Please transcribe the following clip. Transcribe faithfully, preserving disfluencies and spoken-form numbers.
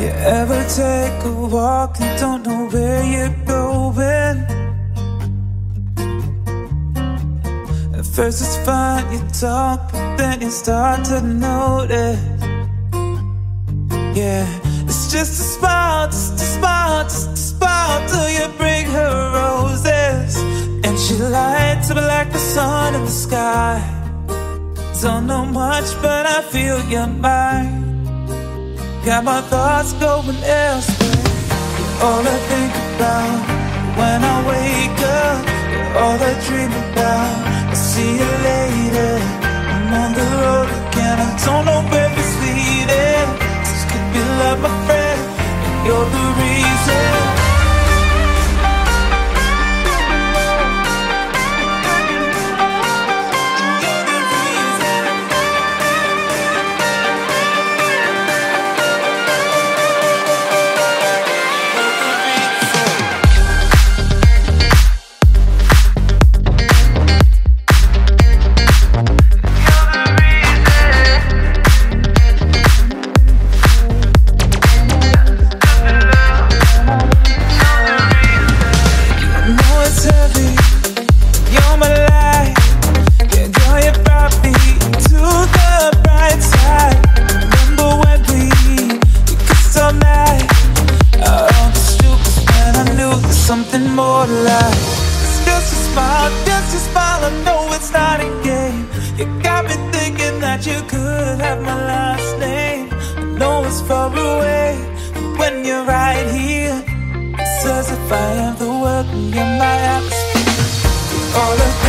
Ever take a walk and don't know where you're going? At first it's fine, you talk, but then you start to notice. Yeah, it's just a smile, just a smile, just a smile till you bring her roses. And she lights up like the sun in the sky. Don't know much, but I feel you're mine. Got my thoughts going elsewhere. You're all I think about when I wake up. You're all I dream about. I'll see you later. I'm on the road again. I don't know where it's leading. This could be love, my friend, and you're the reason. Something more to life. It's just a smile, just a smile. I know it's not a game. You got me thinking that you could have my last name. I know it's far away, but when you're right here, it's as if I am the world and you're my atmosphere. All of